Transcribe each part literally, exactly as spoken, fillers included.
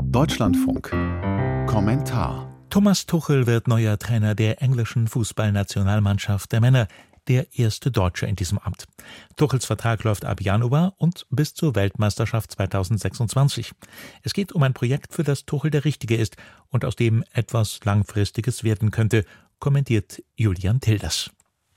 Deutschlandfunk. Kommentar. Thomas Tuchel wird neuer Trainer der englischen Fußballnationalmannschaft der Männer, der erste Deutsche in diesem Amt. Tuchels Vertrag läuft ab Januar und bis zur Weltmeisterschaft zweitausendsechsundzwanzig. Es geht um ein Projekt, für das Tuchel der Richtige ist und aus dem etwas Langfristiges werden könnte, kommentiert Julian Tilders.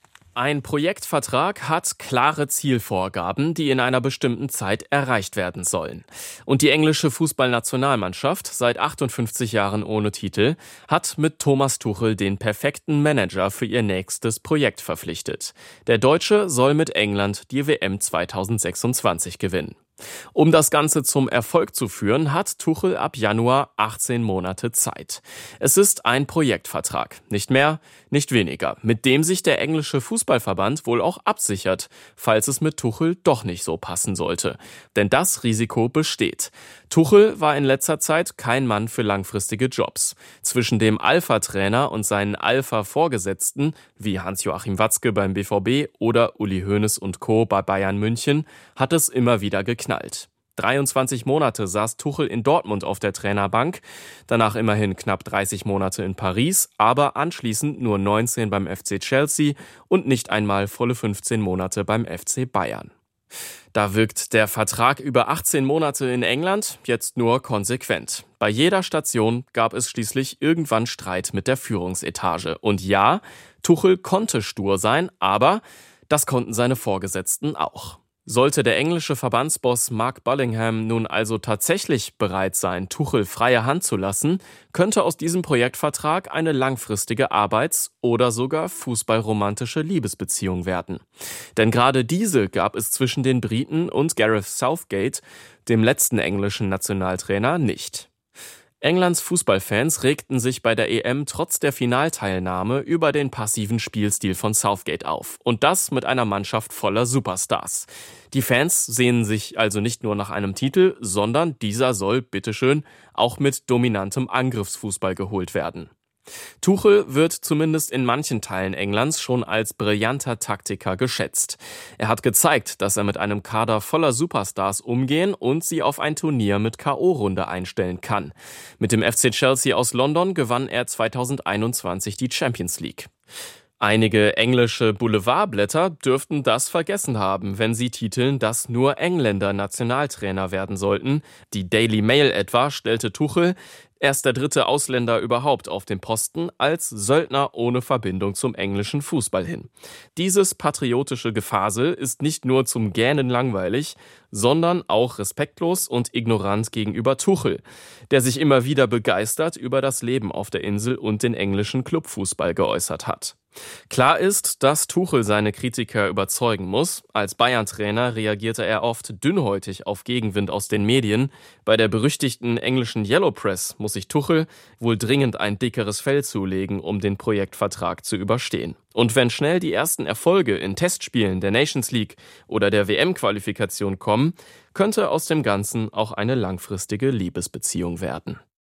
Ein Projektvertrag hat klare Zielvorgaben, die in einer bestimmten Zeit erreicht werden sollen. Und die englische Fußballnationalmannschaft, seit achtundfünfzig Jahren ohne Titel, hat mit Thomas Tuchel den perfekten Manager für ihr nächstes Projekt verpflichtet. Der Deutsche soll mit England die W M zweitausendsechsundzwanzig gewinnen. Um das Ganze zum Erfolg zu führen, hat Tuchel ab Januar achtzehn Monate Zeit. Es ist ein Projektvertrag, nicht mehr, nicht weniger, mit dem sich der englische Fußballverband wohl auch absichert, falls es mit Tuchel doch nicht so passen sollte. Denn das Risiko besteht. Tuchel war in letzter Zeit kein Mann für langfristige Jobs. Zwischen dem Alpha-Trainer und seinen Alpha-Vorgesetzten, wie Hans-Joachim Watzke beim B V B oder Uli Hoeneß und Co. bei Bayern München, hat es immer wieder geknallt. dreiundzwanzig Monate saß Tuchel in Dortmund auf der Trainerbank, danach immerhin knapp dreißig Monate in Paris, aber anschließend nur neunzehn beim F C Chelsea und nicht einmal volle fünfzehn Monate beim F C Bayern. Da wirkt der Vertrag über achtzehn Monate in England jetzt nur konsequent. Bei jeder Station gab es schließlich irgendwann Streit mit der Führungsetage. Und ja, Tuchel konnte stur sein, aber das konnten seine Vorgesetzten auch. Sollte der englische Verbandsboss Mark Bullingham nun also tatsächlich bereit sein, Tuchel freie Hand zu lassen, könnte aus diesem Projektvertrag eine langfristige Arbeits- oder sogar fußballromantische Liebesbeziehung werden. Denn gerade diese gab es zwischen den Briten und Gareth Southgate, dem letzten englischen Nationaltrainer, nicht. Englands Fußballfans regten sich bei der E M trotz der Finalteilnahme über den passiven Spielstil von Southgate auf. Und das mit einer Mannschaft voller Superstars. Die Fans sehnen sich also nicht nur nach einem Titel, sondern dieser soll, bitteschön, auch mit dominantem Angriffsfußball geholt werden. Tuchel wird zumindest in manchen Teilen Englands schon als brillanter Taktiker geschätzt. Er hat gezeigt, dass er mit einem Kader voller Superstars umgehen und sie auf ein Turnier mit K O-Runde einstellen kann. Mit dem F C Chelsea aus London gewann er zweitausendeinundzwanzig die Champions League. Einige englische Boulevardblätter dürften das vergessen haben, wenn sie titeln, dass nur Engländer Nationaltrainer werden sollten. Die Daily Mail etwa stellte Tuchel, erst der dritte Ausländer überhaupt auf dem Posten, als Söldner ohne Verbindung zum englischen Fußball hin. Dieses patriotische Gefasel ist nicht nur zum Gähnen langweilig, sondern auch respektlos und ignorant gegenüber Tuchel, der sich immer wieder begeistert über das Leben auf der Insel und den englischen Clubfußball geäußert hat. Klar ist, dass Tuchel seine Kritiker überzeugen muss. Als Bayern-Trainer reagierte er oft dünnhäutig auf Gegenwind aus den Medien. Bei der berüchtigten englischen Yellow Press muss sich Tuchel wohl dringend ein dickeres Fell zulegen, um den Projektvertrag zu überstehen. Und wenn schnell die ersten Erfolge in Testspielen der Nations League oder der W M-Qualifikation kommen, könnte aus dem Ganzen auch eine langfristige Liebesbeziehung werden.